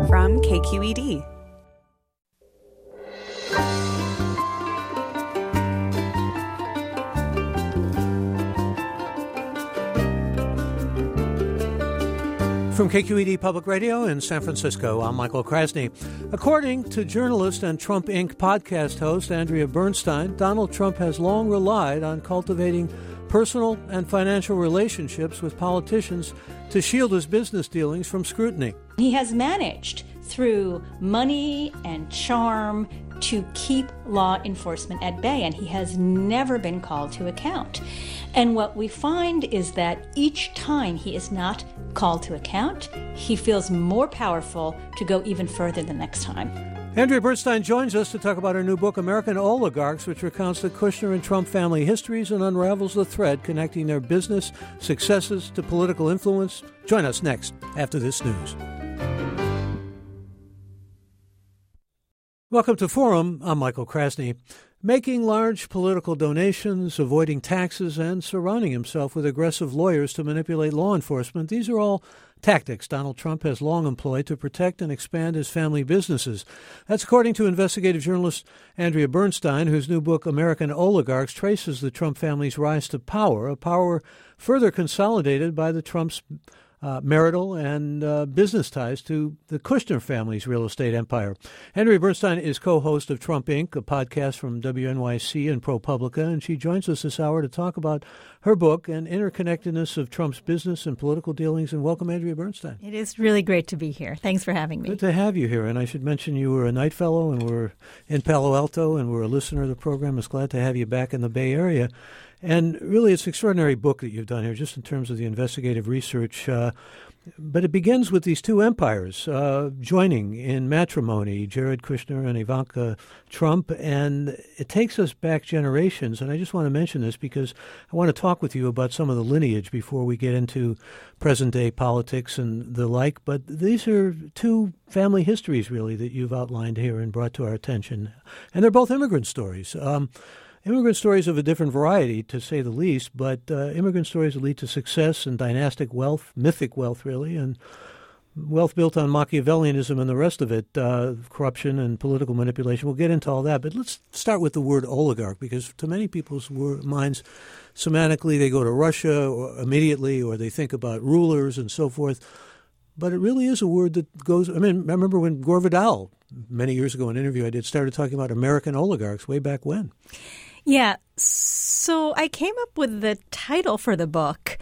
from KQED. From KQED Public Radio in San Francisco, I'm Michael Krasny. According to journalist and Trump Inc. podcast host Andrea Bernstein, Donald Trump has long relied on cultivating personal and financial relationships with politicians to shield his business dealings from scrutiny. He has managed through money and charm to keep law enforcement at bay, and he has never been called to account. And what we find is that each time he is not called to account, he feels more powerful to go even further the next time. Andrea Bernstein joins us to talk about her new book, American Oligarchs, which recounts the Kushner and Trump family histories and unravels the thread connecting their business successes to political influence. Join us next after this news. Welcome to Forum. I'm Michael Krasny. Making large political donations, avoiding taxes, and surrounding himself with aggressive lawyers to manipulate law enforcement, these are all tactics Donald Trump has long employed to protect and expand his family businesses. That's according to investigative journalist Andrea Bernstein, whose new book, American Oligarchs, traces the Trump family's rise to power, a power further consolidated by the Trump's marital and business ties to the Kushner family's real estate empire. Andrea Bernstein is co-host of Trump Inc., a podcast from WNYC and ProPublica, and she joins us this hour to talk about her book and interconnectedness of Trump's business and political dealings. And welcome, Andrea Bernstein. It is really great to be here. Thanks for having me. Good to have you here. And I should mention you were a Knight Fellow and we're in Palo Alto and we're a listener of the program. It's glad to have you back in the Bay Area. And really, it's an extraordinary book that you've done here, just in terms of the investigative research. But it begins with these two empires joining in matrimony, Jared Kushner and Ivanka Trump. And it takes us back generations. And I just want to mention this because I want to talk with you about some of the lineage before we get into present-day politics and the like. But these are two family histories, really, that you've outlined here and brought to our attention. And they're both immigrant stories. Immigrant stories of a different variety, to say the least, but immigrant stories that lead to success and dynastic wealth, mythic wealth, really, and wealth built on Machiavellianism and the rest of it, corruption and political manipulation. We'll get into all that, but let's start with the word oligarch, because to many people's minds, semantically, they go to Russia immediately, or they think about rulers and so forth. But it really is a word that goes – I mean, I remember when Gore Vidal, many years ago, in an interview I did, started talking about American oligarchs way back when. Yeah. So I came up with the title for the book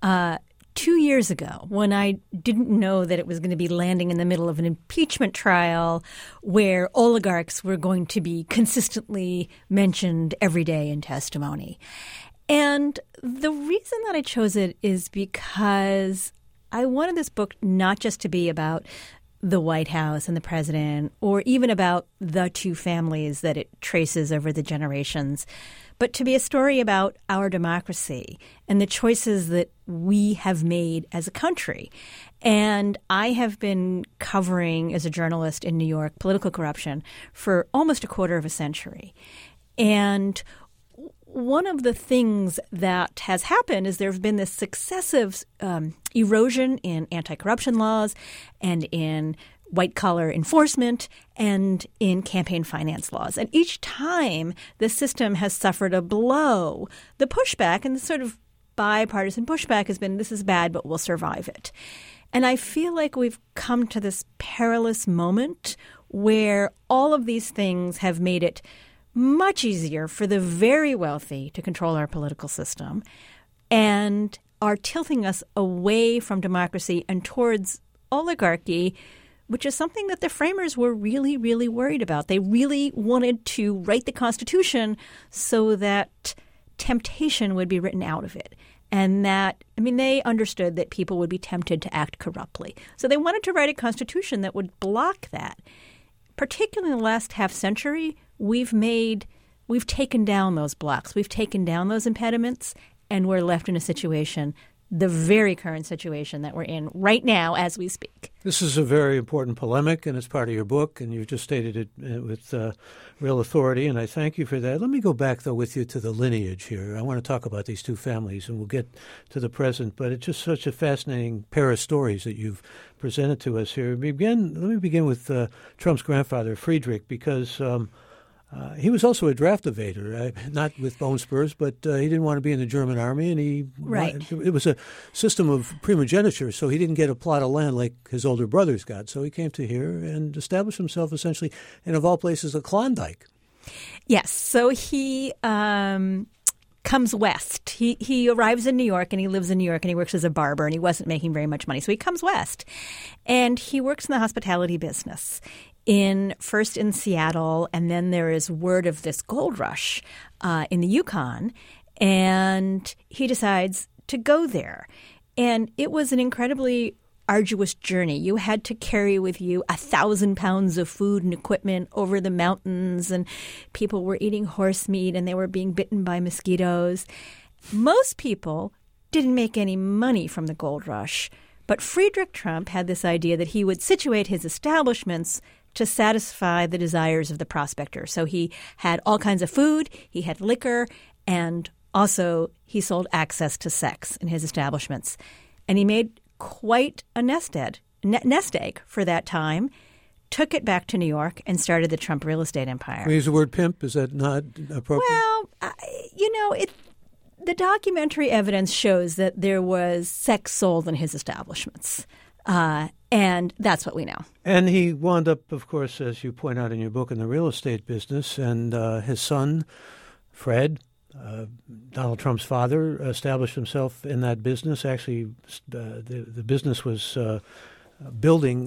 2 years ago when I didn't know that it was going to be landing in the middle of an impeachment trial where oligarchs were going to be consistently mentioned every day in testimony. And the reason that I chose it is because I wanted this book not just to be about the White House and the president, or even about the two families that it traces over the generations, but to be a story about our democracy and the choices that we have made as a country. And I have been covering, as a journalist in New York, political corruption for almost a quarter of a century. And one of the things that has happened is there have been this successive erosion in anti-corruption laws and in white-collar enforcement and in campaign finance laws. And each time the system has suffered a blow, the pushback and the sort of bipartisan pushback has been, this is bad, but we'll survive it. And I feel like we've come to this perilous moment where all of these things have made it much easier for the very wealthy to control our political system and are tilting us away from democracy and towards oligarchy, which is something that the framers were really, really worried about. They really wanted to write the Constitution so that temptation would be written out of it. And that, I mean, they understood that people would be tempted to act corruptly. So they wanted to write a Constitution that would block that. Particularly in the last half century, we've taken down those blocks. We've taken down those impediments, and we're left in a situation the very current situation that we're in right now as we speak. This is a very important polemic, and it's part of your book, and you've just stated it with real authority, and I thank you for that. Let me go back, though, with you to the lineage here. I want to talk about these two families, and we'll get to the present, but it's just such a fascinating pair of stories that you've presented to us here. Let me begin with Trump's grandfather, Friedrich, because he was also a draft evader, not with bone spurs, but he didn't want to be in the German army, and it was a system of primogeniture, so he didn't get a plot of land like his older brothers got. So he came to here and established himself essentially in, of all places, a Klondike. Yes, so he comes west. He arrives in New York, and he lives in New York, and he works as a barber, and he wasn't making very much money. So he comes west, and he works in the hospitality business. First in Seattle, and then there is word of this gold rush in the Yukon, and he decides to go there. And it was an incredibly arduous journey. You had to carry with you 1,000 pounds of food and equipment over the mountains, and people were eating horse meat, and they were being bitten by mosquitoes. Most people didn't make any money from the gold rush, but Friedrich Trump had this idea that he would situate his establishments to satisfy the desires of the prospector. So he had all kinds of food, he had liquor, and also he sold access to sex in his establishments. And he made quite a nest egg for that time, took it back to New York, and started the Trump real estate empire. We use the word pimp. Is that not appropriate? Well, the documentary evidence shows that there was sex sold in his establishments. And that's what we know. And he wound up, of course, as you point out in your book, in the real estate business. And his son, Fred, Donald Trump's father, established himself in that business. Actually, the business was developing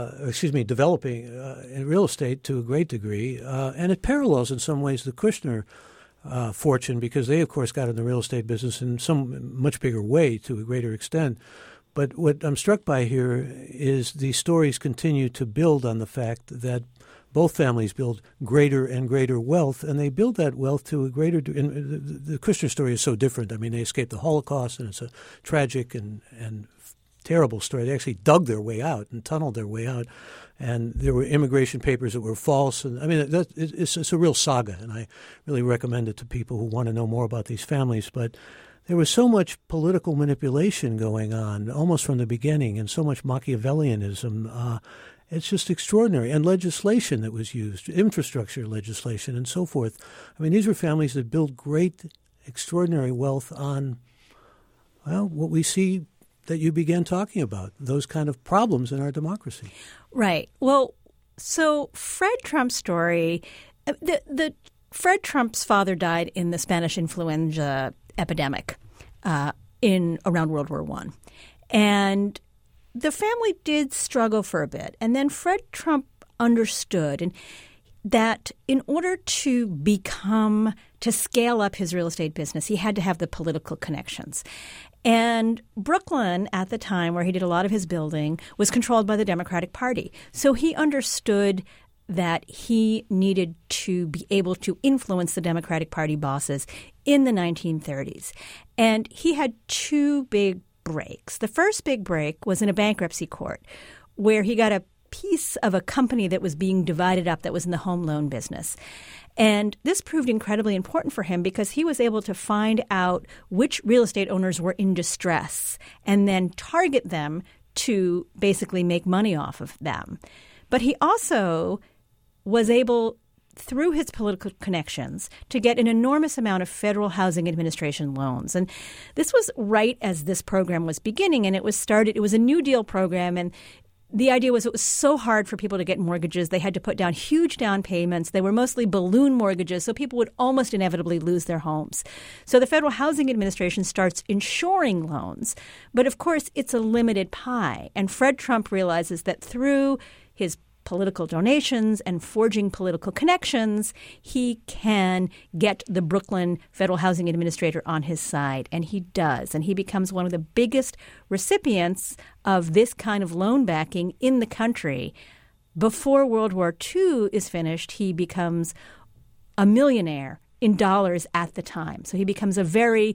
in real estate to a great degree. And it parallels in some ways the Kushner fortune, because they, of course, got in the real estate business in some much bigger way to a greater extent. But what I'm struck by here is these stories continue to build on the fact that both families build greater and greater wealth, and they build that wealth to a greater – the Kushner story is so different. I mean, they escaped the Holocaust, and it's a tragic and terrible story. They actually dug their way out and tunneled their way out, and there were immigration papers that were false. And I mean, it's a real saga, and I really recommend it to people who want to know more about these families. But there was so much political manipulation going on almost from the beginning, and so much Machiavellianism. It's just extraordinary. And legislation that was used, infrastructure legislation and so forth. I mean, these were families that built great, extraordinary wealth on, well, what we see that you began talking about, those kind of problems in our democracy. Right. Well, so Fred Trump's story, Fred Trump's father died in the Spanish influenza epidemic around World War I. And the family did struggle for a bit. And then Fred Trump understood that in order to scale up his real estate business, he had to have the political connections. And Brooklyn, at the time where he did a lot of his building, was controlled by the Democratic Party. So he understood that he needed to be able to influence the Democratic Party bosses in the 1930s. And he had two big breaks. The first big break was in a bankruptcy court where he got a piece of a company that was being divided up that was in the home loan business. And this proved incredibly important for him because he was able to find out which real estate owners were in distress and then target them to basically make money off of them. But he also was able, through his political connections, to get an enormous amount of Federal Housing Administration loans. And this was right as this program was beginning, and it was a New Deal program, and the idea was it was so hard for people to get mortgages. They had to put down huge down payments. They were mostly balloon mortgages, so people would almost inevitably lose their homes. So the Federal Housing Administration starts insuring loans. But, of course, it's a limited pie. And Fred Trump realizes that through his political donations and forging political connections, he can get the Brooklyn Federal Housing Administrator on his side. And he does. And he becomes one of the biggest recipients of this kind of loan backing in the country. Before World War II is finished, he becomes a millionaire in dollars at the time. So he becomes a very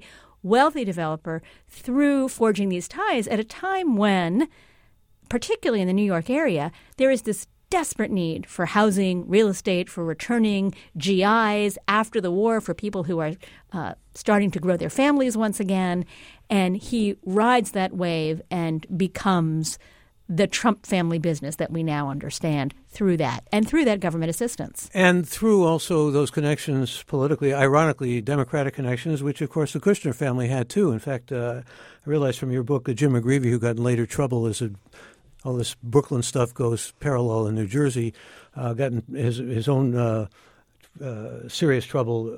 wealthy developer through forging these ties at a time when, particularly in the New York area, there is this desperate need for housing, real estate, for returning GIs after the war, for people who are starting to grow their families once again. And he rides that wave and becomes the Trump family business that we now understand through that, and through that government assistance. And through also those connections politically, ironically, Democratic connections, which, of course, the Kushner family had, too. In fact, I realized from your book that Jim McGreevey, who got in later trouble as all this Brooklyn stuff goes parallel in New Jersey, got in his own serious trouble.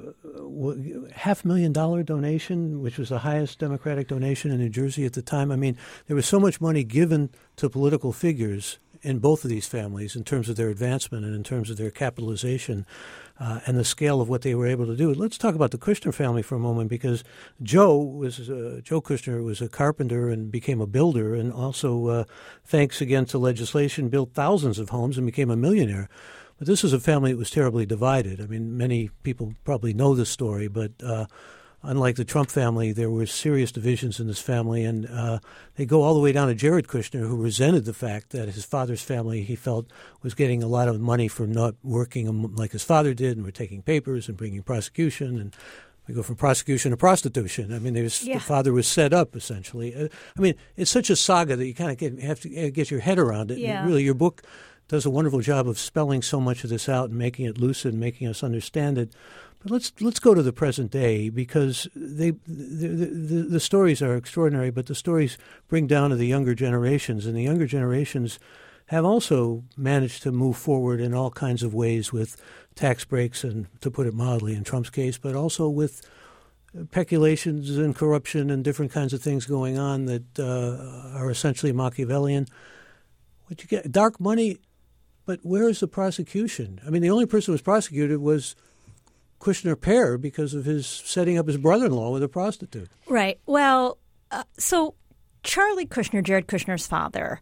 $500,000 donation, which was the highest Democratic donation in New Jersey at the time. I mean, there was so much money given to political figures in both of these families in terms of their advancement and in terms of their capitalization and the scale of what they were able to do. Let's talk about the Kushner family for a moment, because Joe Kushner was a carpenter and became a builder, and also, thanks again to legislation, built thousands of homes and became a millionaire. But this is a family that was terribly divided. I mean, many people probably know this story, but unlike the Trump family, there were serious divisions in this family, and they go all the way down to Jared Kushner, who resented the fact that his father's family, he felt, was getting a lot of money from not working like his father did, and were taking papers and bringing prosecution, and we go from prosecution to prostitution. I mean, the father was set up, essentially. I mean, it's such a saga that you kind of have to get your head around it. Yeah. Your book does a wonderful job of spelling so much of this out and making it lucid, making us understand it. But let's go to the present day, because the stories are extraordinary, but the stories bring down to the younger generations, and the younger generations have also managed to move forward in all kinds of ways with tax breaks, and to put it mildly in Trump's case, but also with peculations and corruption and different kinds of things going on that are essentially Machiavellian. What you get, dark money. But where is the prosecution? I mean, the only person who was prosecuted was Kushner Pare because of his setting up his brother-in-law with a prostitute. Right. Well, so Charlie Kushner, Jared Kushner's father,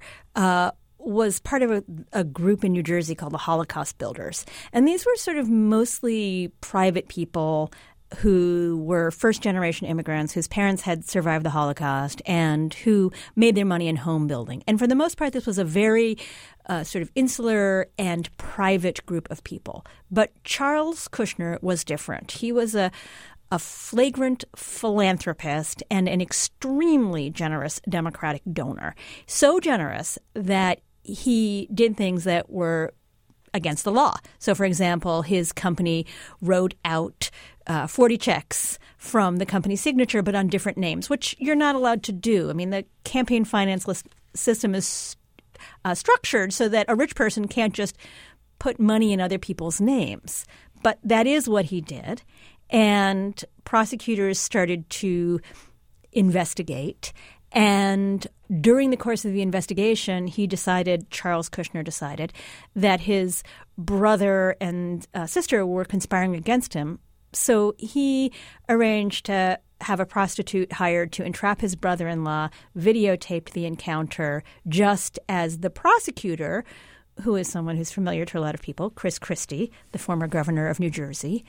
was part of a group in New Jersey called the Holocaust Builders. And these were sort of mostly private people who were first-generation immigrants whose parents had survived the Holocaust and who made their money in home building. And for the most part, this was a very sort of insular and private group of people. But Charles Kushner was different. He was a flagrant philanthropist and an extremely generous Democratic donor. So generous that he did things that were against the law. So, for example, his company wrote out 40 checks from the company's signature, but on different names, which you're not allowed to do. I mean, the campaign finance system is structured so that a rich person can't just put money in other people's names. But that is what he did. And prosecutors started to investigate. And during the course of the investigation, Charles Kushner decided that his brother and sister were conspiring against him. So he arranged to have a prostitute hired to entrap his brother-in-law, videotaped the encounter just as the prosecutor, who is someone who's familiar to a lot of people, Chris Christie, the former governor of New Jersey,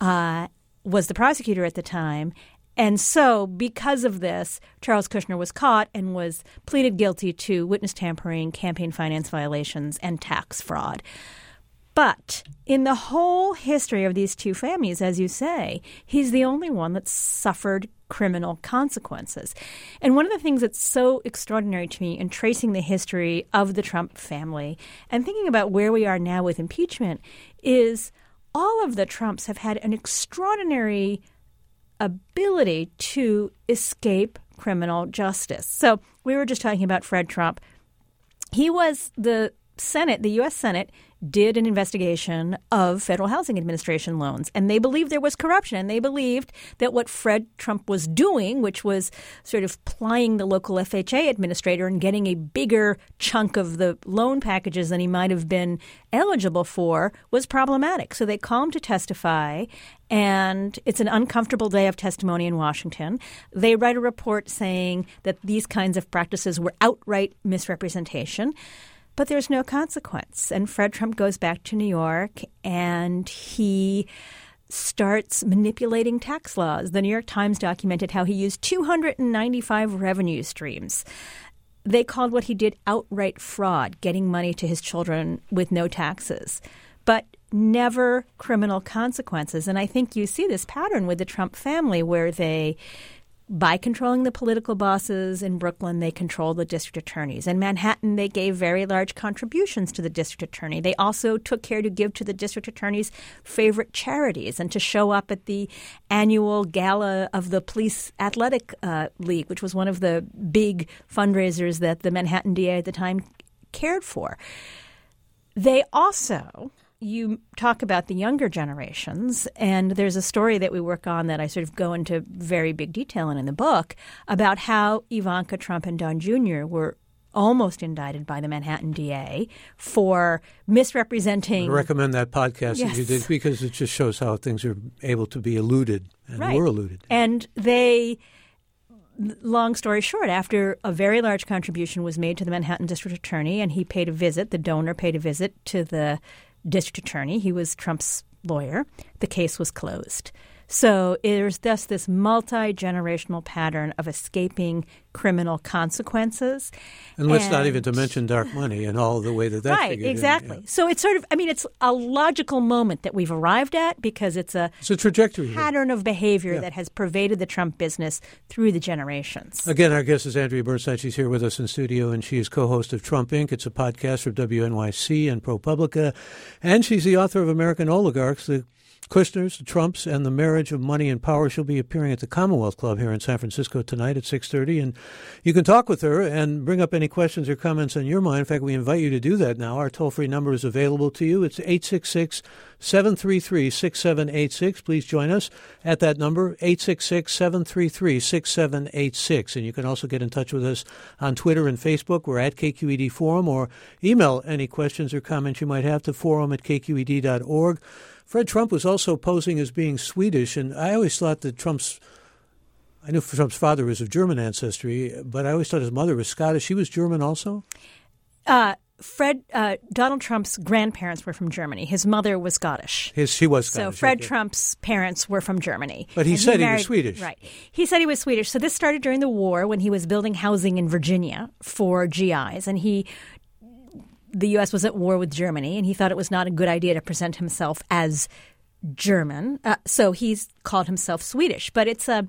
was the prosecutor at the time. And so because of this, Charles Kushner was caught and was pleaded guilty to witness tampering, campaign finance violations, and tax fraud. But in the whole history of these two families, as you say, he's the only one that suffered criminal consequences. And one of the things that's so extraordinary to me in tracing the history of the Trump family and thinking about where we are now with impeachment is all of the Trumps have had an extraordinary ability to escape criminal justice. So we were just talking about Fred Trump. He was the U.S. Senate did an investigation of Federal Housing Administration loans, and they believed there was corruption, and they believed that what Fred Trump was doing, which was sort of plying the local FHA administrator and getting a bigger chunk of the loan packages than he might have been eligible for, was problematic. So they call him to testify, and it's an uncomfortable day of testimony in Washington. They write a report saying that these kinds of practices were outright misrepresentation. But there's no consequence. And Fred Trump goes back to New York, and he starts manipulating tax laws. The New York Times documented how he used 295 revenue streams. They called what he did outright fraud, getting money to his children with no taxes, but never criminal consequences. And I think you see this pattern with the Trump family where they, by controlling the political bosses in Brooklyn, they control the district attorneys. In Manhattan, they gave very large contributions to the district attorney. They also took care to give to the district attorney's favorite charities and to show up at the annual gala of the Police Athletic League, which was one of the big fundraisers that the Manhattan DA at the time cared for. They also... You talk about the younger generations, and there's a story that we work on that I sort of go into very big detail in the book about how Ivanka Trump and Don Jr. were almost indicted by the Manhattan DA for misrepresenting. I recommend that podcast Yes. that you did because it just shows how things are able to be eluded and Right. were eluded. And they, long story short, after a very large contribution was made to the Manhattan district attorney and he paid a visit, the donor paid a visit to the district attorney. He was Trump's lawyer. The case was closed. So there's just this multi-generational pattern of escaping criminal consequences. And let's not even to mention dark money and all the way that right, figured in. exactly. Yeah. So it's sort of, it's a logical moment that we've arrived at because it's a trajectory here. pattern of behavior that has pervaded the Trump business through the generations. Again, our guest is Andrea Bernstein. She's here with us in studio, and she is co-host of Trump Inc. It's a podcast from WNYC and ProPublica. And she's the author of American Oligarchs, the Kushners, the Trumps, and the Marriage of Money and Power. She'll be appearing at the Commonwealth Club here in San Francisco tonight at 6:30. And you can talk with her and bring up any questions or comments on your mind. In fact, we invite you to do that now. Our toll-free number is available to you. It's 866-733-6786. Please join us at that number, 866-733-6786. And you can also get in touch with us on Twitter and Facebook. We're at KQED Forum, or email any questions or comments you might have to forum@kqed.org. Fred Trump was also posing as being Swedish, and I always thought that I knew Trump's father was of German ancestry, but I always thought his mother was Scottish. She was German also? Donald Trump's grandparents were from Germany. His mother was Scottish. She was Scottish. So Fred okay. Trump's parents were from Germany. But he said he was Swedish. Right. He said he was Swedish. So this started during the war when he was building housing in Virginia for GIs, and the U.S. was at war with Germany, and he thought it was not a good idea to present himself as German. So he's called himself Swedish. But it's a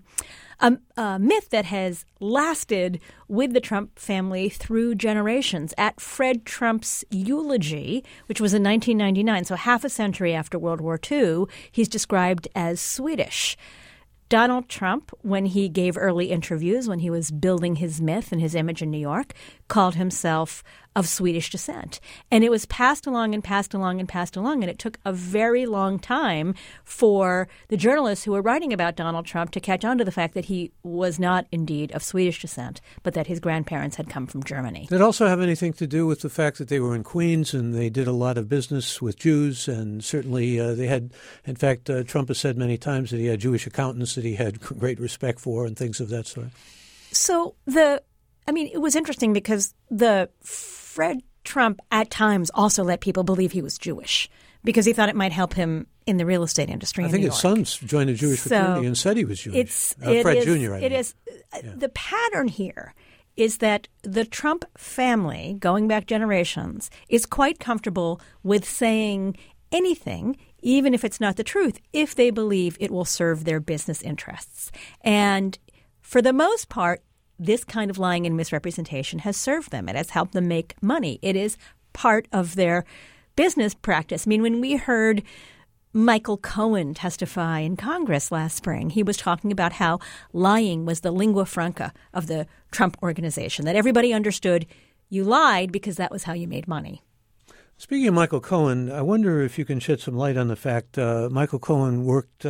myth that has lasted with the Trump family through generations. At Fred Trump's eulogy, which was in 1999, so half a century after World War II, he's described as Swedish. Donald Trump, when he gave early interviews, when he was building his myth and his image in New York, called himself of Swedish descent. And it was passed along and passed along and passed along. And it took a very long time for the journalists who were writing about Donald Trump to catch on to the fact that he was not indeed of Swedish descent, but that his grandparents had come from Germany. Did it also have anything to do with the fact that they were in Queens and they did a lot of business with Jews? And certainly they had, in fact, Trump has said many times that he had Jewish accountants that he had great respect for and things of that sort. So it was interesting because Fred Trump at times also let people believe he was Jewish because he thought it might help him in the real estate industry in New York. I think his sons joined a Jewish fraternity and said he was Jewish. Fred Jr. The pattern here is that the Trump family, going back generations, is quite comfortable with saying anything, even if it's not the truth, if they believe it will serve their business interests. And for the most part, this kind of lying and misrepresentation has served them. It has helped them make money. It is part of their business practice. I mean, when we heard Michael Cohen testify in Congress last spring, he was talking about how lying was the lingua franca of the Trump organization, that everybody understood you lied because that was how you made money. Speaking of Michael Cohen, I wonder if you can shed some light on the fact Michael Cohen worked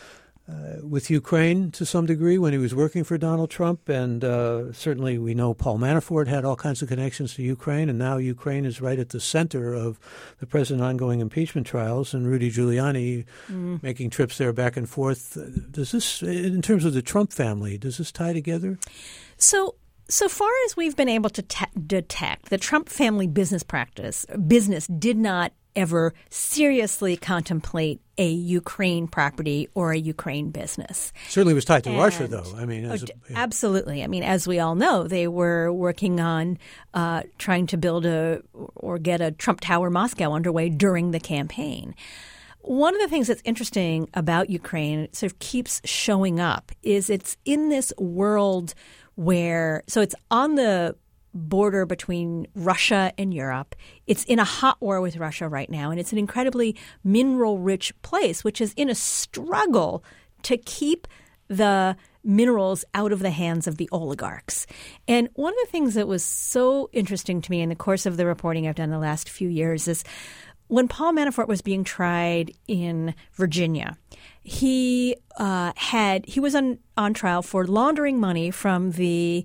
with Ukraine to some degree when he was working for Donald Trump. And certainly we know Paul Manafort had all kinds of connections to Ukraine. And now Ukraine is right at the center of the present ongoing impeachment trials. And Rudy Giuliani making trips there back and forth. Does this, in terms of the Trump family, does this tie together? So far as we've been able to detect, the Trump family business did not ever seriously contemplate a Ukraine property or a Ukraine business. Certainly was tied to Russia, though. I mean, absolutely. I mean, as we all know, they were working on trying to build or get a Trump Tower Moscow underway during the campaign. One of the things that's interesting about Ukraine, it sort of keeps showing up, is it's in this world where – so it's on the border between Russia and Europe. It's in a hot war with Russia right now, and it's an incredibly mineral-rich place, which is in a struggle to keep the minerals out of the hands of the oligarchs. And one of the things that was so interesting to me in the course of the reporting I've done the last few years is – when Paul Manafort was being tried in Virginia, he was on trial for laundering money from the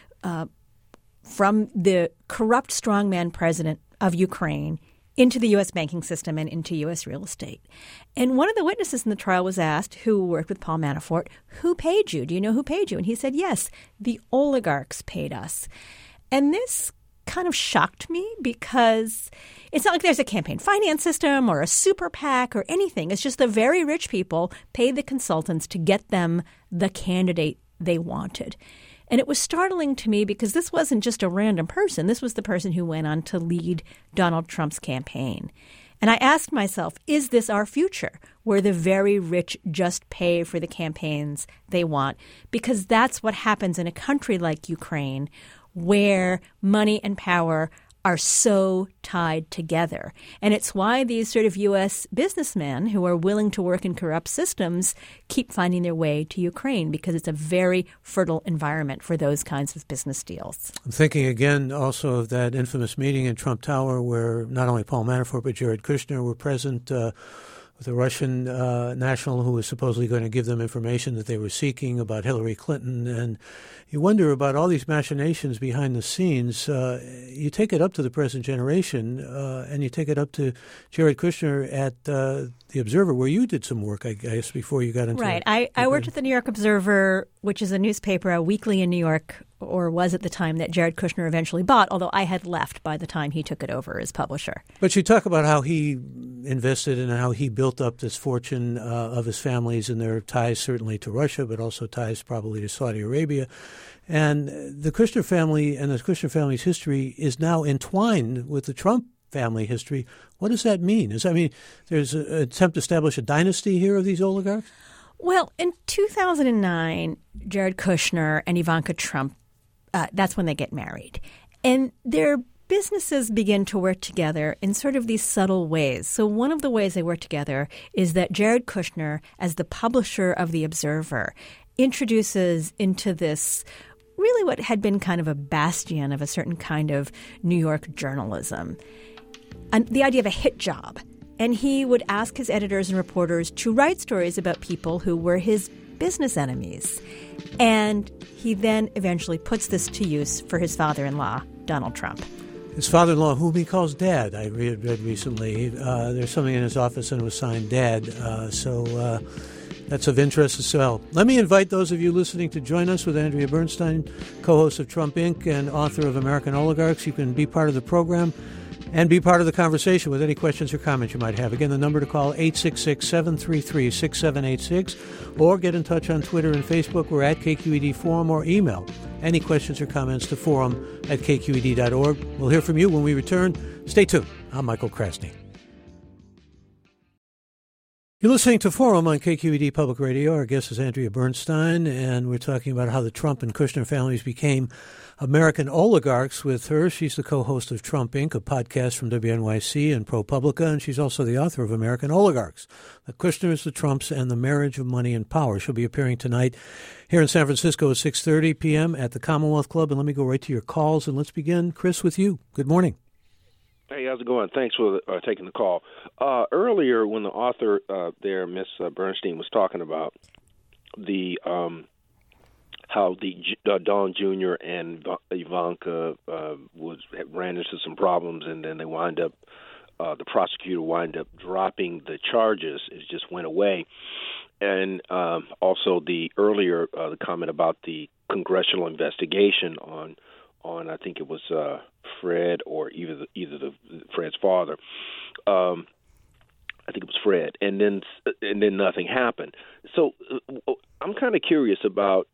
corrupt strongman president of Ukraine into the U.S. banking system and into U.S. real estate. And one of the witnesses in the trial was asked, who worked with Paul Manafort, who paid you? Do you know who paid you? And he said, yes, the oligarchs paid us. And this kind of shocked me because it's not like there's a campaign finance system or a super PAC or anything. It's just the very rich people paid the consultants to get them the candidate they wanted. And it was startling to me because this wasn't just a random person. This was the person who went on to lead Donald Trump's campaign. And I asked myself, is this our future, where the very rich just pay for the campaigns they want? Because that's what happens in a country like Ukraine, where money and power are so tied together. And it's why these sort of U.S. businessmen who are willing to work in corrupt systems keep finding their way to Ukraine, because it's a very fertile environment for those kinds of business deals. I'm thinking again also of that infamous meeting in Trump Tower where not only Paul Manafort but Jared Kushner were present with a Russian national who was supposedly going to give them information that they were seeking about Hillary Clinton. And you wonder about all these machinations behind the scenes. You take it up to the present generation, and you take it up to Jared Kushner at The Observer, where you did some work, I guess, before you got into it. Right. I worked at the New York Observer, which is a newspaper, a weekly in New York, or was at the time, that Jared Kushner eventually bought, although I had left by the time he took it over as publisher. But you talk about how he invested and how he built up this fortune of his families and their ties certainly to Russia, but also ties probably to Saudi Arabia. And the Kushner family and the Kushner family's history is now entwined with the Trump family history. What does that mean? Does that mean there's an attempt to establish a dynasty here of these oligarchs? Well, in 2009, Jared Kushner and Ivanka Trump, that's when they get married. And their businesses begin to work together in sort of these subtle ways. So one of the ways they work together is that Jared Kushner, as the publisher of The Observer, introduces into this really what had been kind of a bastion of a certain kind of New York journalism, and the idea of a hit job. And he would ask his editors and reporters to write stories about people who were his business enemies. And he then eventually puts this to use for his father-in-law, Donald Trump. His father-in-law, whom he calls Dad, I read recently. There's something in his office and it was signed Dad. So that's of interest as well. Let me invite those of you listening to join us with Andrea Bernstein, co-host of Trump Inc. and author of American Oligarchs. You can be part of the program and be part of the conversation with any questions or comments you might have. Again, the number to call, 866-733-6786, or get in touch on Twitter and Facebook. We're at KQED Forum, or email any questions or comments to forum@kqed.org. We'll hear from you when we return. Stay tuned. I'm Michael Krasny. You're listening to Forum on KQED Public Radio. Our guest is Andrea Bernstein, and we're talking about how the Trump and Kushner families became American oligarchs with her. She's the co-host of Trump Inc., a podcast from WNYC and ProPublica, and she's also the author of American Oligarchs, The Kushners, the Trumps, and the Marriage of Money and Power. She'll be appearing tonight here in San Francisco at 6:30 p.m. at the Commonwealth Club. And let me go right to your calls, and let's begin, Chris, with you. Good morning. Hey, how's it going? Thanks for taking the call. Earlier, when the author there, Miss Bernstein, was talking about the how the Don Jr. and Ivanka ran into some problems, and then they wind up the prosecutor wind up dropping the charges. It just went away, and also the earlier the comment about the congressional investigation on I think it was Fred or either Fred's father. I think it was Fred, and then nothing happened. So I'm kind of curious about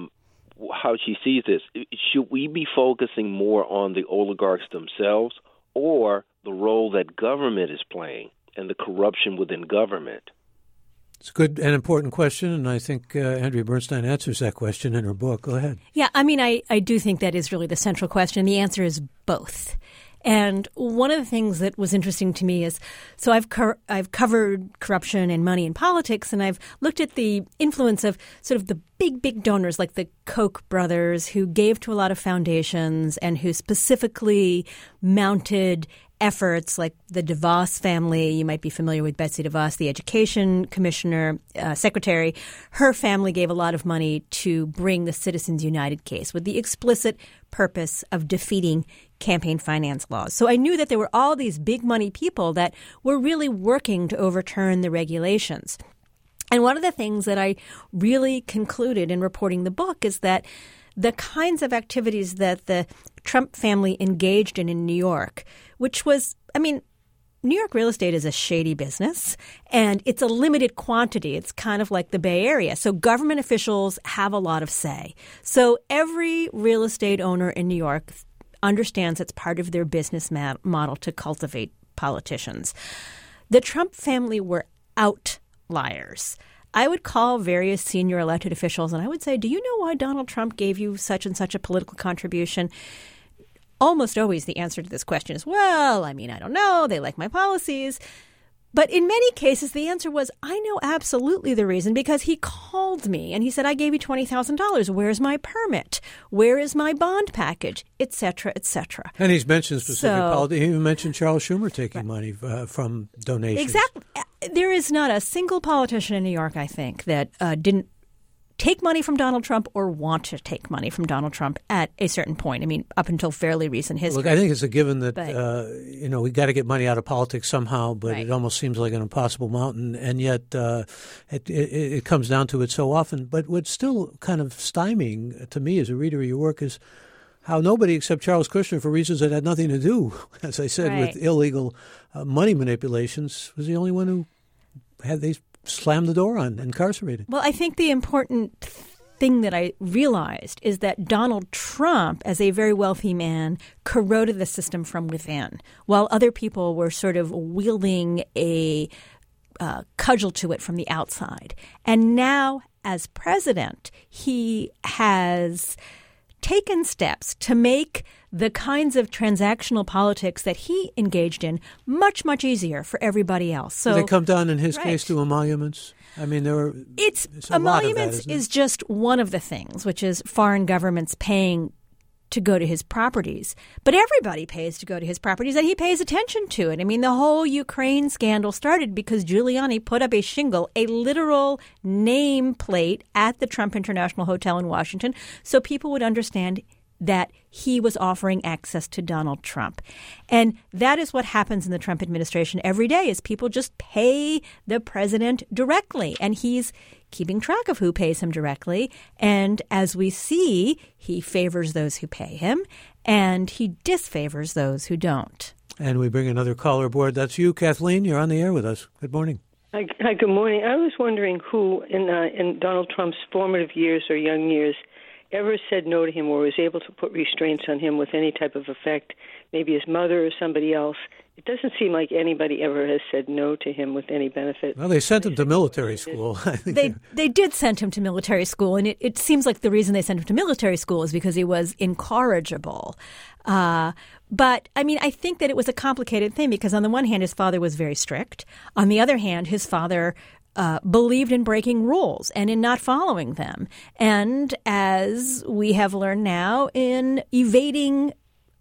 how she sees this. Should we be focusing more on the oligarchs themselves or the role that government is playing and the corruption within government? It's a good and important question, and I think Andrea Bernstein answers that question in her book. Go ahead. Yeah, I mean, I do think that is really the central question. The answer is both. And one of the things that was interesting to me is, so I've covered corruption and money in politics, and I've looked at the influence of sort of the big donors like the Koch brothers who gave to a lot of foundations and who specifically mounted efforts like the DeVos family. You might be familiar with Betsy DeVos, the education commissioner, secretary. Her family gave a lot of money to bring the Citizens United case with the explicit purpose of defeating campaign finance laws. So I knew that there were all these big money people that were really working to overturn the regulations. And one of the things that I really concluded in reporting the book is that the kinds of activities that the Trump family engaged in New York, which was, I mean, New York real estate is a shady business, and it's a limited quantity. It's kind of like the Bay Area. So government officials have a lot of say. So every real estate owner in New York understands it's part of their business model to cultivate politicians. The Trump family were outliers. I would call various senior elected officials and I would say, do you know why Donald Trump gave you such and such a political contribution? Almost always the answer to this question is, well, I mean, I don't know. They like my policies. But in many cases, the answer was, I know absolutely the reason because he called me and he said, I gave you $20,000. Where's my permit? Where is my bond package? Et cetera, et cetera. And he's mentioned specific politics. He even mentioned Charles Schumer taking money from donations. Exactly. There is not a single politician in New York, I think, that didn't take money from Donald Trump or want to take money from Donald Trump at a certain point. I mean, up until fairly recent history. Look, I think it's a given that, we got to get money out of politics somehow, but it almost seems like an impossible mountain. And yet it comes down to it so often. But what's still kind of stymieing to me as a reader of your work is how nobody except Charles Kushner, for reasons that had nothing to do, as I said, with illegal money manipulations, was the only one who had these slammed the door on, incarcerated. Well, I think the important thing that I realized is that Donald Trump, as a very wealthy man, corroded the system from within, while other people were sort of wielding a cudgel to it from the outside. And now, as president, he has taken steps to make the kinds of transactional politics that he engaged in much, much easier for everybody else. So did it come down in his case to emoluments? I mean, it's emoluments is just one of the things, which is foreign governments paying to go to his properties. But everybody pays to go to his properties, and he pays attention to it. I mean, the whole Ukraine scandal started because Giuliani put up a shingle, a literal nameplate at the Trump International Hotel in Washington, so people would understand that he was offering access to Donald Trump. And that is what happens in the Trump administration every day, is people just pay the president directly. And he's keeping track of who pays him directly. And as we see, he favors those who pay him, and he disfavors those who don't. And we bring another caller aboard. That's you, Kathleen. You're on the air with us. Good morning. Hi, good morning. I was wondering who in Donald Trump's formative years or young years ever said no to him or was able to put restraints on him with any type of effect, maybe his mother or somebody else. It doesn't seem like anybody ever has said no to him with any benefit. Well, they sent him to military school. They did send him to military school, and it seems like the reason they sent him to military school is because he was incorrigible. But, I mean, I think that it was a complicated thing because on the one hand, his father was very strict. On the other hand, his father believed in breaking rules and in not following them. And as we have learned now, in evading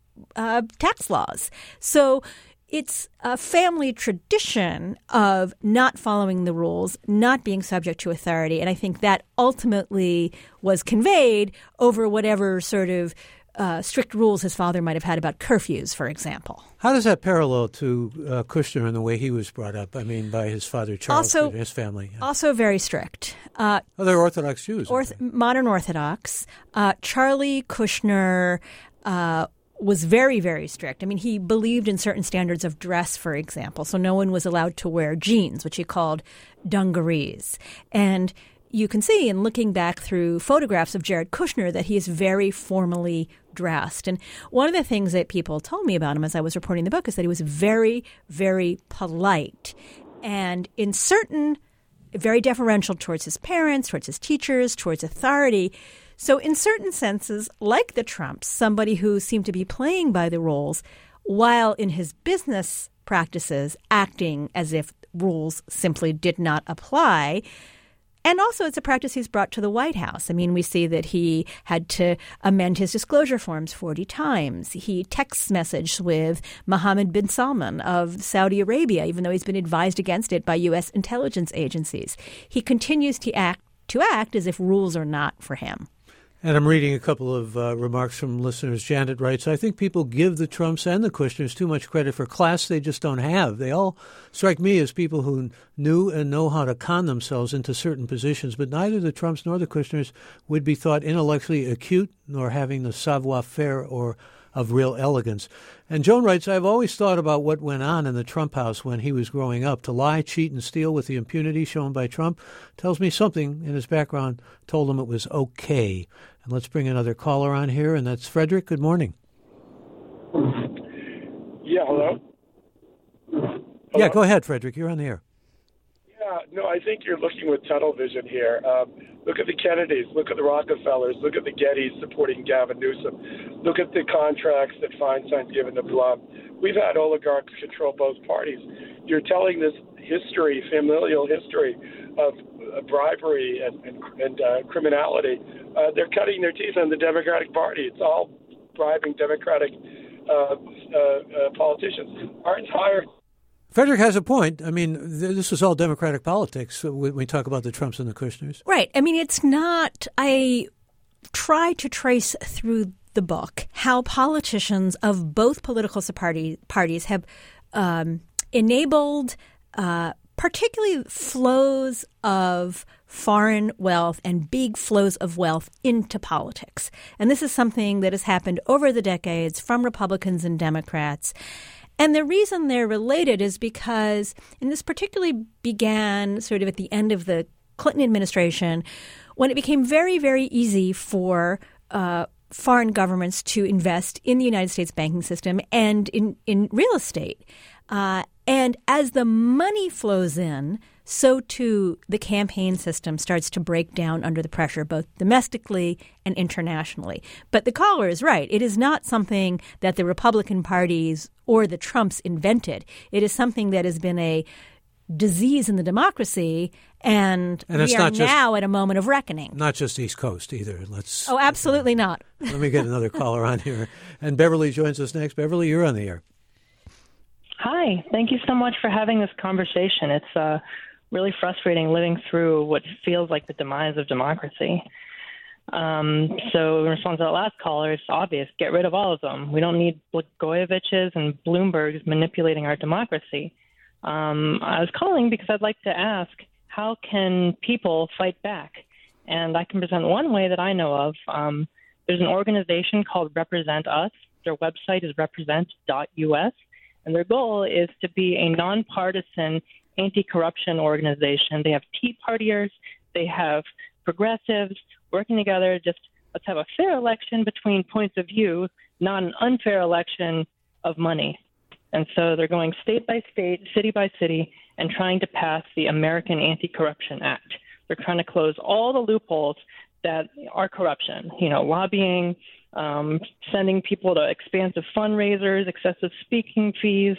tax laws. So it's a family tradition of not following the rules, not being subject to authority. And I think that ultimately was conveyed over whatever sort of strict rules his father might have had about curfews, for example. How does that parallel to Kushner and the way he was brought up? I mean, by his father, Charles, and his family. Yeah. Also very strict. They're Orthodox Jews. Modern Orthodox. Charlie Kushner was very, very strict. I mean, he believed in certain standards of dress, for example. So no one was allowed to wear jeans, which he called dungarees. And you can see in looking back through photographs of Jared Kushner that he is very formally dressed. And one of the things that people told me about him as I was reporting the book is that he was very, very polite and in certain very deferential towards his parents, towards his teachers, towards authority. So in certain senses, like the Trumps, somebody who seemed to be playing by the rules while in his business practices acting as if rules simply did not apply. And also it's a practice he's brought to the White House. I mean, we see that he had to amend his disclosure forms 40 times. He text messaged with Mohammed bin Salman of Saudi Arabia, even though he's been advised against it by U.S. intelligence agencies. He continues to act as if rules are not for him. And I'm reading a couple of remarks from listeners. Janet writes, I think people give the Trumps and the Kushners too much credit for class they just don't have. They all strike me as people who knew and know how to con themselves into certain positions, but neither the Trumps nor the Kushners would be thought intellectually acute nor having the savoir-faire or of real elegance. And Joan writes, I've always thought about what went on in the Trump house when he was growing up. To lie, cheat, and steal with the impunity shown by Trump tells me something in his background told him it was okay. And let's bring another caller on here, and that's Frederick. Good morning. Yeah, hello? Yeah, go ahead, Frederick. You're on the air. Yeah, no, I think you're looking with tunnel vision here. Look at the Kennedys, look at the Rockefellers, look at the Gettys supporting Gavin Newsom, look at the contracts that Feinstein's given to Blum. We've had oligarchs control both parties. You're telling this history, familial history of bribery and criminality. They're cutting their teeth on the Democratic Party. It's all bribing Democratic politicians. Our entire Frederick has a point. I mean, this is all Democratic politics when we talk about the Trumps and the Kushners. Right. I mean, it's not – I try to trace through the book how politicians of both political parties have enabled particularly flows of foreign wealth and big flows of wealth into politics. And this is something that has happened over the decades from Republicans and Democrats. And the reason they're related is because, and this particularly began sort of at the end of the Clinton administration, when it became very, very easy for foreign governments to invest in the United States banking system and in real estate. And as the money flows in, so too the campaign system starts to break down under the pressure, both domestically and internationally. But the caller is right. It is not something that the Republican parties or the Trumps invented. It is something that has been a disease in the democracy, and we are now at a moment of reckoning. Not just East Coast either. Oh, absolutely not. Let me get another caller on here. And Beverly joins us next. Beverly, you're on the air. Hi. Thank you so much for having this conversation. It's really frustrating living through what feels like the demise of democracy. So in response to that last caller, it's obvious. Get rid of all of them. We don't need Blagojeviches and Bloombergs manipulating our democracy. I was calling because I'd like to ask, how can people fight back? And I can present one way that I know of. There's an organization called Represent Us. Their website is represent.us. And their goal is to be a nonpartisan anti-corruption organization. They have Tea Partiers, they have progressives working together. Just let's have a fair election between points of view, not an unfair election of money. And so they're going state by state, city by city, and trying to pass the American Anti-Corruption Act. They're trying to close all the loopholes that are corruption, lobbying, sending people to expansive fundraisers, excessive speaking fees.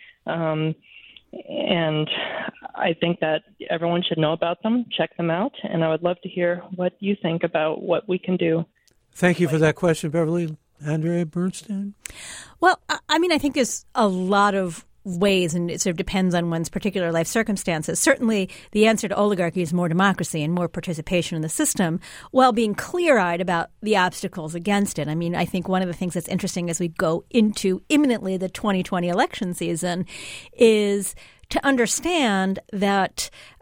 And I think that everyone should know about them, check them out, and I would love to hear what you think about what we can do. Thank you for that question, Beverly. Andrea Bernstein? Well, I mean, I think there's a lot of ways, and it sort of depends on one's particular life circumstances. Certainly, the answer to oligarchy is more democracy and more participation in the system, while being clear-eyed about the obstacles against it. I mean, I think one of the things that's interesting as we go into imminently the 2020 election season is to understand that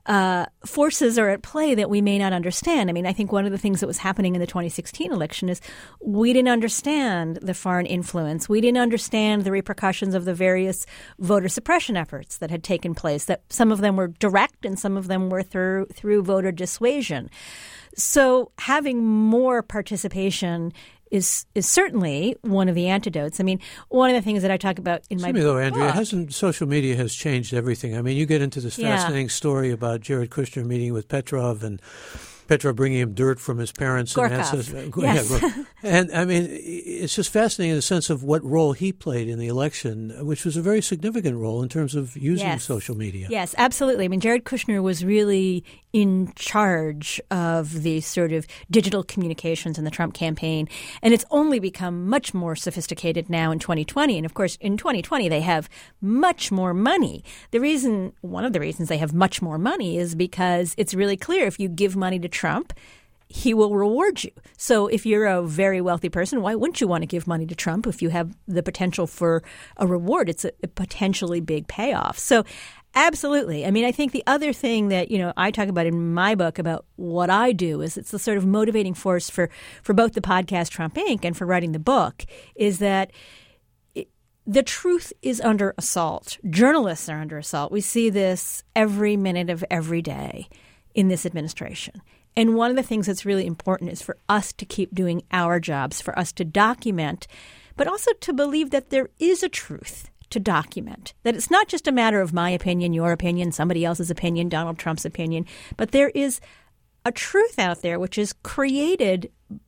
forces are at play that we may not understand. I mean, I think one of the things that was happening in the 2016 election is we didn't understand the foreign influence. We didn't understand the repercussions of the various voter suppression efforts that had taken place, that some of them were direct and some of them were through voter dissuasion. So having more participation is certainly one of the antidotes. I mean, one of the things that I talk about in my book. Though, Andrea, social media has changed everything. I mean, you get into this fascinating story about Jared Kushner meeting with Petrov and Petrov bringing him dirt from his parents. Gorkov. Yes. And, I mean, it's just fascinating in the sense of what role he played in the election, which was a very significant role in terms of using social media. Yes, absolutely. I mean, Jared Kushner was really in charge of the sort of digital communications in the Trump campaign. And it's only become much more sophisticated now in 2020. And, of course, in 2020, they have much more money. One of the reasons they have much more money is because it's really clear if you give money to Trump, he will reward you. So if you're a very wealthy person, why wouldn't you want to give money to Trump if you have the potential for a reward? It's a potentially big payoff. So absolutely. I mean, I think the other thing that, I talk about in my book about what I do is it's the sort of motivating force for both the podcast Trump Inc. and for writing the book is that the truth is under assault. Journalists are under assault. We see this every minute of every day in this administration. And one of the things that's really important is for us to keep doing our jobs, for us to document, but also to believe that there is a truth to document, that it's not just a matter of my opinion, your opinion, somebody else's opinion, Donald Trump's opinion, but there is a truth out there which is created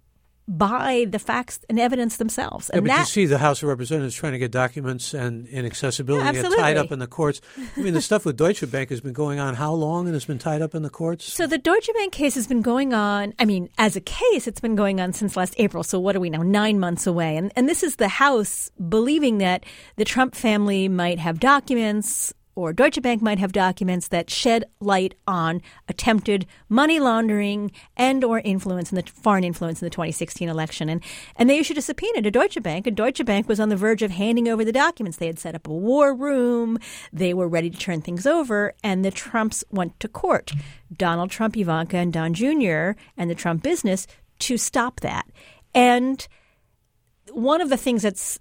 by the facts and evidence themselves. And but you see the House of Representatives trying to get documents and inaccessibility get tied up in the courts. I mean, the stuff with Deutsche Bank has been going on how long and has been tied up in the courts? So the Deutsche Bank case has been going on, as a case, it's been going on since last April. So what are we now, 9 months away? And this is the House believing that the Trump family might have documents or Deutsche Bank might have documents that shed light on attempted money laundering and or foreign influence in the 2016 election. And they issued a subpoena to Deutsche Bank, and Deutsche Bank was on the verge of handing over the documents. They had set up a war room. They were ready to turn things over, and the Trumps went to court, Donald Trump, Ivanka, and Don Jr., and the Trump business, to stop that. And one of the things that's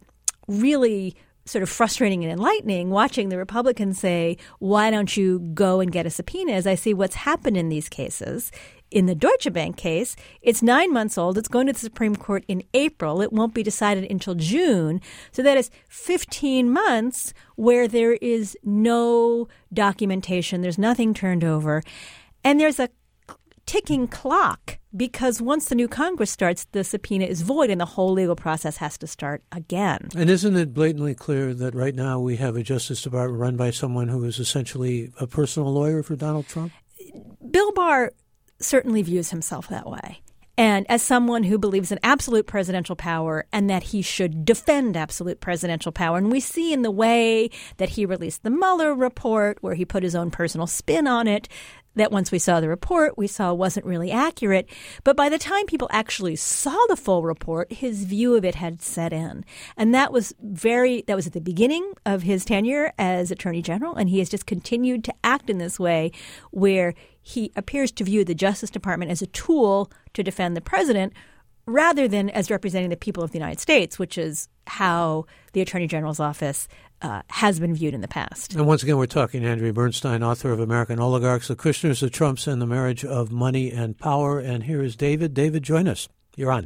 really sort of frustrating and enlightening watching the Republicans say, why don't you go and get a subpoena, as I see what's happened in these cases. In the Deutsche Bank case, it's 9 months old. It's going to the Supreme Court in April. It won't be decided until June. So that is 15 months where there is no documentation. There's nothing turned over. And there's a ticking clock because once the new Congress starts, the subpoena is void and the whole legal process has to start again. And isn't it blatantly clear that right now we have a Justice Department run by someone who is essentially a personal lawyer for Donald Trump? Bill Barr certainly views himself that way. And as someone who believes in absolute presidential power and that he should defend absolute presidential power. And we see in the way that he released the Mueller report, where he put his own personal spin on it, that once we saw the report, we saw wasn't really accurate. But by the time people actually saw the full report, his view of it had set in. And that was at the beginning of his tenure as Attorney General. And he has just continued to act in this way where he appears to view the Justice Department as a tool to defend the president rather than as representing the people of the United States, which is how the Attorney General's office has been viewed in the past. And once again, we're talking Andrea Bernstein, author of American Oligarchs, The Kushners, the Trumps, and the Marriage of Money and Power. And here is David. David, join us. You're on.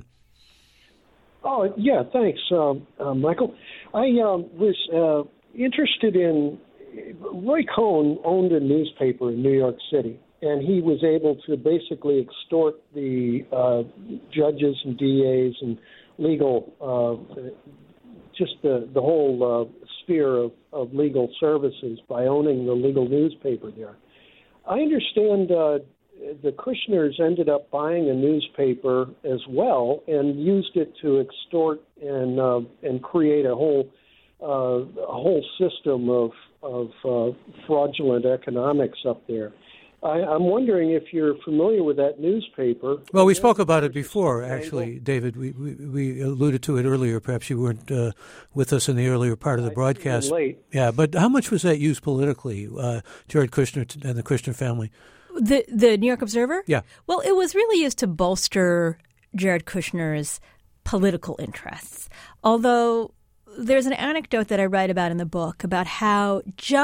Oh, yeah, thanks, Michael. I was interested in Roy Cohn owned a newspaper in New York City, and he was able to basically extort the judges and DAs and legal, just the whole sphere of legal services by owning the legal newspaper there. I understand the Kushners ended up buying a newspaper as well and used it to extort and create a whole system of fraudulent economics up there. I'm wondering if you're familiar with that newspaper. Well, we spoke about it before, actually, David. We alluded to it earlier. Perhaps you weren't with us in the earlier part of the broadcast. Late. Yeah, but how much was that used politically, Jared Kushner and the Kushner family? The New York Observer? Yeah. Well, it was really used to bolster Jared Kushner's political interests. Although there's an anecdote that I write about in the book about how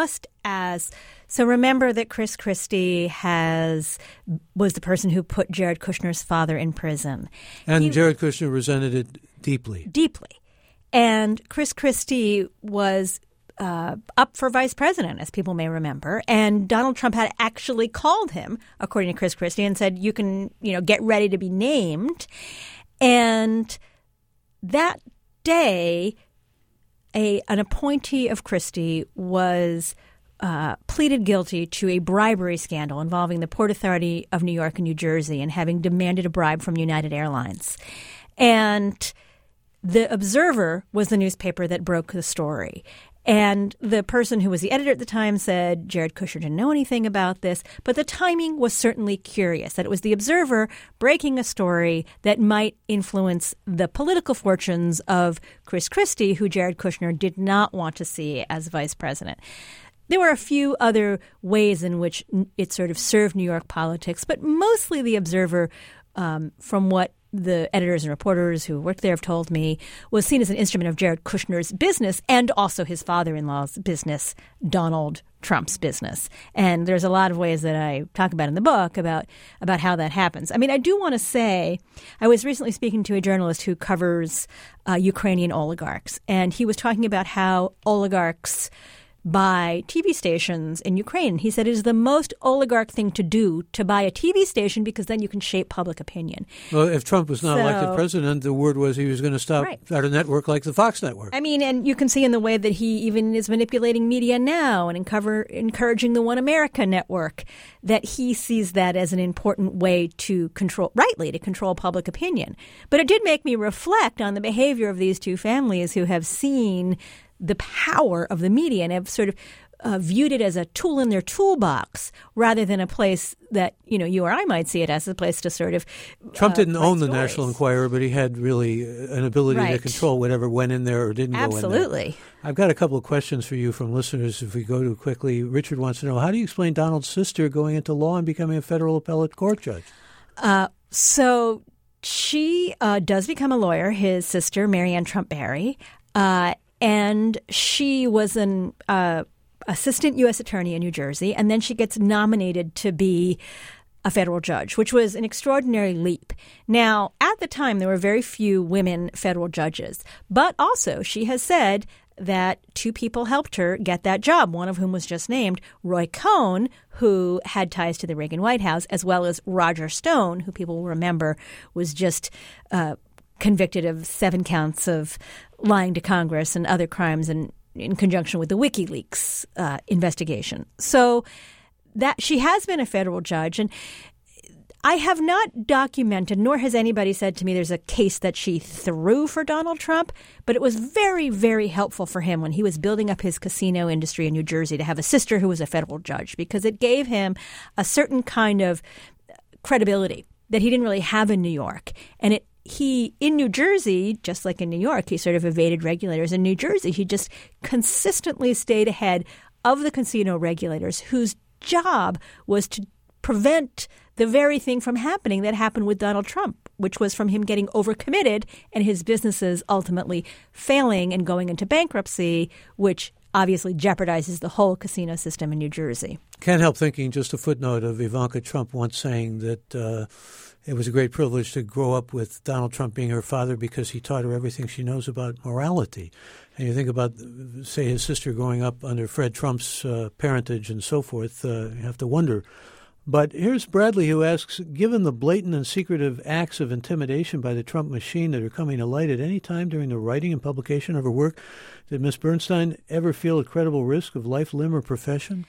so remember that Chris Christie was the person who put Jared Kushner's father in prison. And Jared Kushner resented it deeply. Deeply. And Chris Christie was up for vice president, as people may remember. And Donald Trump had actually called him, according to Chris Christie, and said, you can, get ready to be named. And that day, an appointee of Christie was pleaded guilty to a bribery scandal involving the Port Authority of New York and New Jersey and having demanded a bribe from United Airlines. And the Observer was the newspaper that broke the story. And the person who was the editor at the time said Jared Kushner didn't know anything about this, but the timing was certainly curious, that it was the Observer breaking a story that might influence the political fortunes of Chris Christie, who Jared Kushner did not want to see as vice president. There were a few other ways in which it sort of served New York politics, but mostly the Observer, from what the editors and reporters who worked there have told me, was seen as an instrument of Jared Kushner's business and also his father-in-law's business, Donald Trump's business. And there's a lot of ways that I talk about in the book about how that happens. I mean, I do want to say, I was recently speaking to a journalist who covers Ukrainian oligarchs, and he was talking about how oligarchs buy TV stations in Ukraine. He said it is the most oligarch thing to do to buy a TV station because then you can shape public opinion. Well, if Trump was not elected president, the word was he was going to start a network like the Fox network. I mean, and you can see in the way that he even is manipulating media now and encouraging the One America network that he sees that as an important way to control public opinion. But it did make me reflect on the behavior of these two families who have seen the power of the media and have sort of viewed it as a tool in their toolbox rather than a place that, you or I might see it as a place to sort of Trump didn't own the National Enquirer, but he had really an ability to control whatever went in there or didn't go in there. Absolutely. I've got a couple of questions for you from listeners if we go to quickly. Richard wants to know, how do you explain Donald's sister going into law and becoming a federal appellate court judge? So she does become a lawyer, his sister, Marianne Trump Barry. And she was an assistant U.S. attorney in New Jersey, and then she gets nominated to be a federal judge, which was an extraordinary leap. Now, at the time, there were very few women federal judges, but also she has said that two people helped her get that job, one of whom was just named, Roy Cohn, who had ties to the Reagan White House, as well as Roger Stone, who people will remember was just convicted of 7 counts of lying to Congress and other crimes in conjunction with the WikiLeaks investigation. So that she has been a federal judge, and I have not documented, nor has anybody said to me there's a case that she threw for Donald Trump, but it was very, very helpful for him when he was building up his casino industry in New Jersey to have a sister who was a federal judge, because it gave him a certain kind of credibility that he didn't really have in New York. And he, in New Jersey, just like in New York, he sort of evaded regulators. In New Jersey, he just consistently stayed ahead of the casino regulators, whose job was to prevent the very thing from happening that happened with Donald Trump, which was from him getting overcommitted and his businesses ultimately failing and going into bankruptcy, which obviously jeopardizes the whole casino system in New Jersey. Can't help thinking, just a footnote of Ivanka Trump once saying that it was a great privilege to grow up with Donald Trump being her father because he taught her everything she knows about morality. And you think about, say, his sister growing up under Fred Trump's parentage and so forth, you have to wonder. But here's Bradley who asks, given the blatant and secretive acts of intimidation by the Trump machine that are coming to light at any time during the writing and publication of her work, did Ms. Bernstein ever feel a credible risk of life, limb, or profession?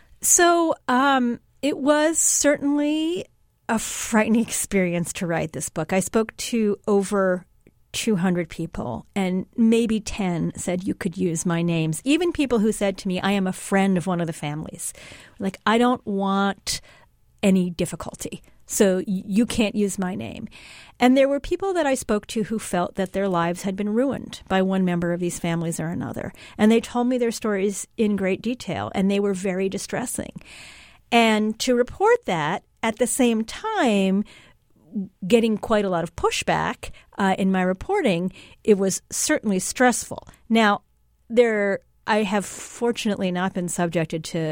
So it was certainly a frightening experience to write this book. I spoke to over 200 people, and maybe 10 said you could use my names. Even people who said to me, I am a friend of one of the families. Like, I don't want any difficulty. So you can't use my name. And there were people that I spoke to who felt that their lives had been ruined by one member of these families or another. And they told me their stories in great detail, and they were very distressing. And to report that, at the same time, getting quite a lot of pushback in my reporting, it was certainly stressful. Now, I have fortunately not been subjected to,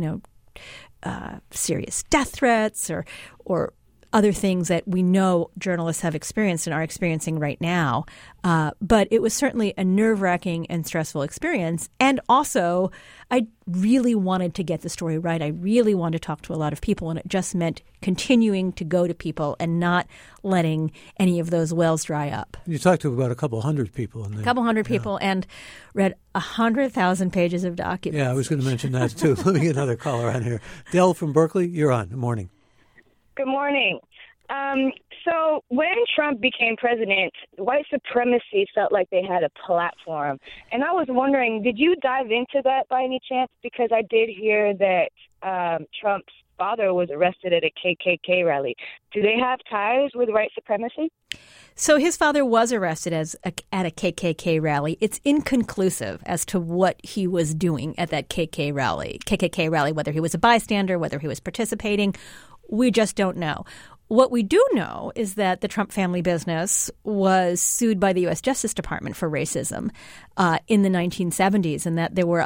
serious death threats or other things that we know journalists have experienced and are experiencing right now. But it was certainly a nerve-wracking and stressful experience. And also, I really wanted to get the story right. I really wanted to talk to a lot of people, and it just meant continuing to go to people and not letting any of those wells dry up. You talked to about a couple hundred people in there. A couple hundred people and read 100,000 pages of documents. Yeah, I was going to mention that, too. Let me get another caller on here. Dell from Berkeley, you're on. Good morning. Good morning. So when Trump became president, white supremacy felt like they had a platform. And I was wondering, did you dive into that by any chance? Because I did hear that Trump's father was arrested at a KKK rally. Do they have ties with white supremacy? So his father was arrested at a KKK rally. It's inconclusive as to what he was doing at that KKK rally, whether he was a bystander, whether he was participating. We just don't know. What we do know is that the Trump family business was sued by the U.S. Justice Department for racism in the 1970s, and that there were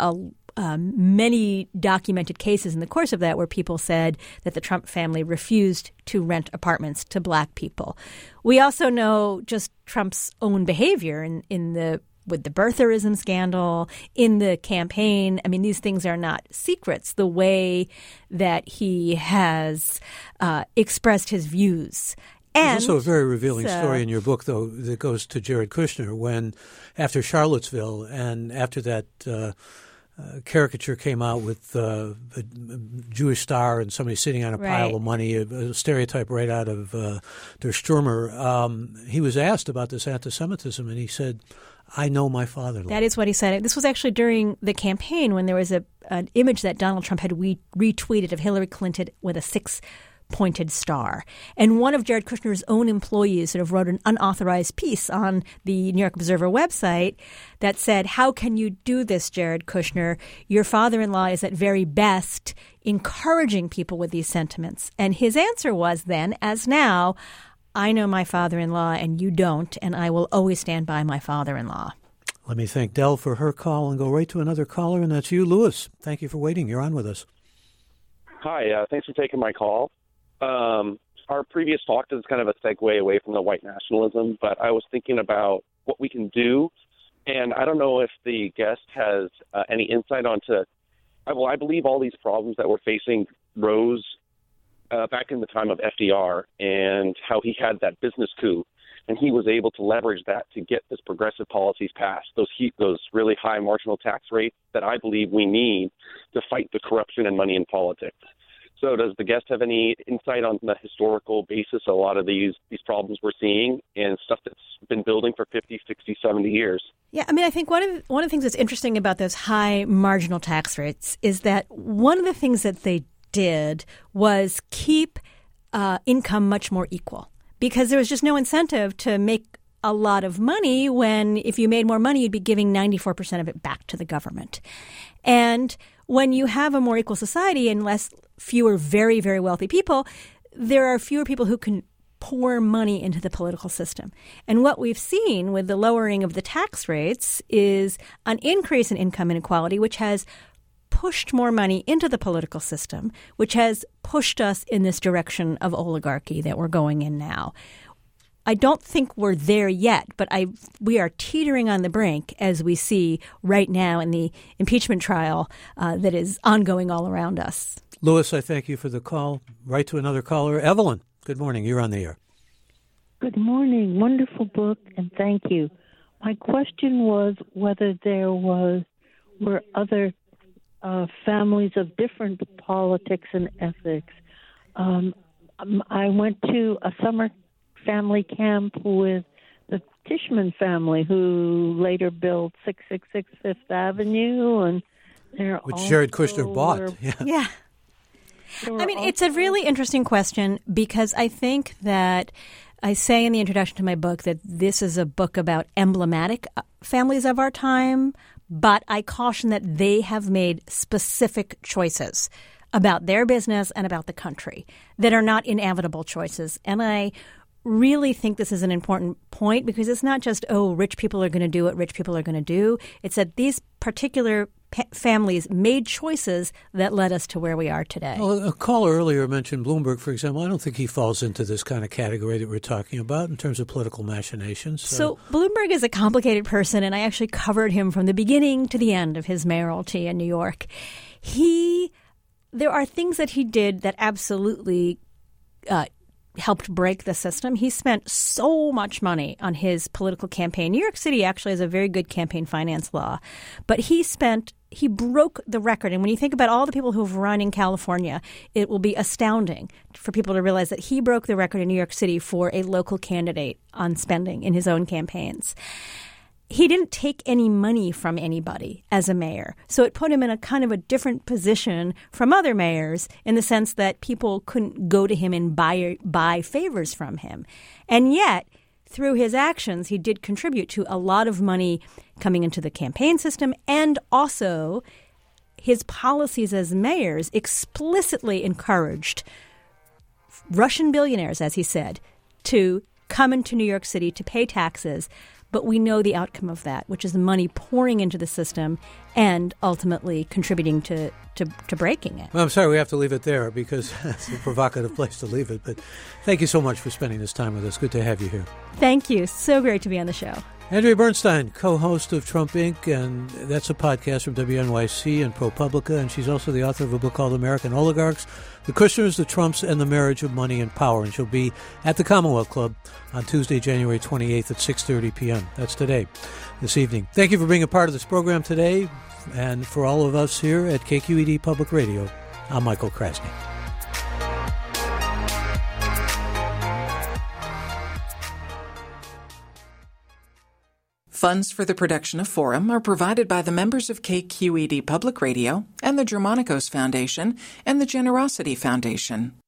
many documented cases in the course of that where people said that the Trump family refused to rent apartments to black people. We also know just Trump's own behavior with the birtherism scandal, in the campaign. I mean, these things are not secrets, the way that he has expressed his views. And there's also a very revealing story in your book, though, that goes to Jared Kushner when, after Charlottesville and after that caricature came out with a Jewish star and somebody sitting on a pile of money, a stereotype right out of Der Stürmer, he was asked about this anti-Semitism, and he said, I know my father-in-law. That is what he said. This was actually during the campaign when there was an image that Donald Trump had retweeted of Hillary Clinton with a six-pointed star. And one of Jared Kushner's own employees sort of wrote an unauthorized piece on the New York Observer website that said, how can you do this, Jared Kushner? Your father-in-law is at very best encouraging people with these sentiments. And his answer was then, as now, I know my father-in-law and you don't, and I will always stand by my father-in-law. Let me thank Dell for her call and go right to another caller, and that's you, Lewis. Thank you for waiting. You're on with us. Hi, thanks for taking my call. Our previous talk is kind of a segue away from the white nationalism, but I was thinking about what we can do, and I don't know if the guest has any insight onto, I believe all these problems that we're facing rose back in the time of FDR and how he had that business coup, and he was able to leverage that to get this progressive policies passed, those really high marginal tax rates that I believe we need to fight the corruption and money in politics. So does the guest have any insight on the historical basis of a lot of these problems we're seeing and stuff that's been building for 50, 60, 70 years? Yeah, I mean, I think one of the things that's interesting about those high marginal tax rates is that one of the things that they did was keep income much more equal, because there was just no incentive to make a lot of money when if you made more money, you'd be giving 94% of it back to the government. And when you have a more equal society and fewer very, very wealthy people, there are fewer people who can pour money into the political system. And what we've seen with the lowering of the tax rates is an increase in income inequality, which has pushed more money into the political system, which has pushed us in this direction of oligarchy that we're going in now. I don't think we're there yet, but we are teetering on the brink, as we see right now in the impeachment trial that is ongoing all around us. Lewis, I thank you for the call. Right to another caller. Evelyn, good morning. You're on the air. Good morning. Wonderful book, and thank you. My question was whether there were other families of different politics and ethics. I went to a summer family camp with the Tishman family, who later built 666 Fifth Avenue, and which Jared Kushner bought. Yeah. I mean, it's a really interesting question because I think that I say in the introduction to my book that this is a book about emblematic families of our time, but I caution that they have made specific choices about their business and about the country that are not inevitable choices. And I really think this is an important point because it's not just, rich people are going to do what rich people are going to do. It's that these particular families made choices that led us to where we are today. Well, a caller earlier mentioned Bloomberg, for example. I don't think he falls into this kind of category that we're talking about in terms of political machinations. So Bloomberg is a complicated person, and I actually covered him from the beginning to the end of his mayoralty in New York. There are things that he did that absolutely helped break the system. He spent so much money on his political campaign. New York City actually has a very good campaign finance law, but he broke the record. And when you think about all the people who've run in California, it will be astounding for people to realize that he broke the record in New York City for a local candidate on spending in his own campaigns. He didn't take any money from anybody as a mayor. So it put him in a kind of a different position from other mayors in the sense that people couldn't go to him and buy favors from him. And yet, through his actions, he did contribute to a lot of money coming into the campaign system, and also his policies as mayors explicitly encouraged Russian billionaires, as he said, to come into New York City to pay taxes. But we know the outcome of that, which is the money pouring into the system and ultimately contributing to breaking it. Well, I'm sorry we have to leave it there because it's a provocative place to leave it. But thank you so much for spending this time with us. Good to have you here. Thank you. So great to be on the show. Andrea Bernstein, co-host of Trump Inc., and that's a podcast from WNYC and ProPublica, and she's also the author of a book called American Oligarchs, The Kushners, the Trumps, and the Marriage of Money and Power, and she'll be at the Commonwealth Club on Tuesday, January 28th at 6:30 p.m. That's today, this evening. Thank you for being a part of this program today, and for all of us here at KQED Public Radio, I'm Michael Krasny. Funds for the production of Forum are provided by the members of KQED Public Radio and the Germanicos Foundation and the Generosity Foundation.